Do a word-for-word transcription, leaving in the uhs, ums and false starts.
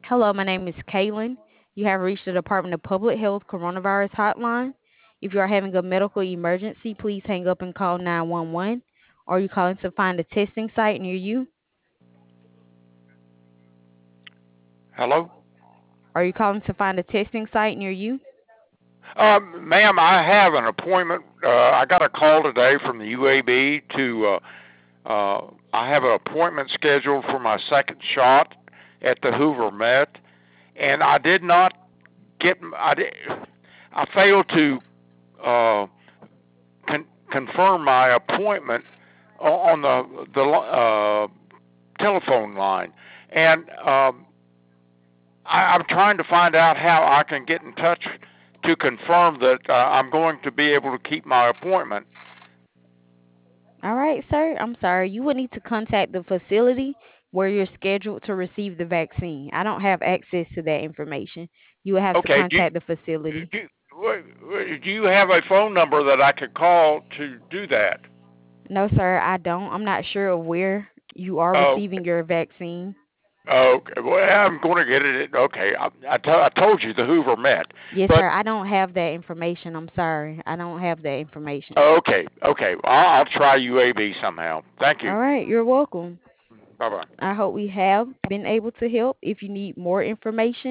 Hello, my name is Kaylin. You have reached the Department of Public Health Coronavirus Hotline. If you are having a medical emergency, please hang up and call nine one one. Are you calling to find a testing site near you? Hello? Are you calling to find a testing site near you? Um, ma'am, I have an appointment. Uh, I got a call today from the U A B to, uh, uh, I have an appointment scheduled for my second shot at the Hoover Met, and I did not get, I, did, I failed to uh, con- confirm my appointment on the, the uh, telephone line. And um, I, I'm trying to find out how I can get in touch to confirm that uh, I'm going to be able to keep my appointment. All right, sir. I'm sorry. You would need to contact the facility where you're scheduled to receive the vaccine. I don't have access to that information. You would have to Okay, do contact the facility. do, do you have a phone number that I could call to do that? No, sir, I don't. I'm not sure of where you are Oh, receiving your vaccine. okay. Well, I'm going to get it. Okay, I, I, t- I told you the Hoover Met, Yes, but sir. I don't have that information. I'm sorry. I don't have that information. okay, okay. Well, I'll, I'll try U A B somehow. Thank you. All right. You're welcome. Bye bye. I hope we have been able to help. If you need more information,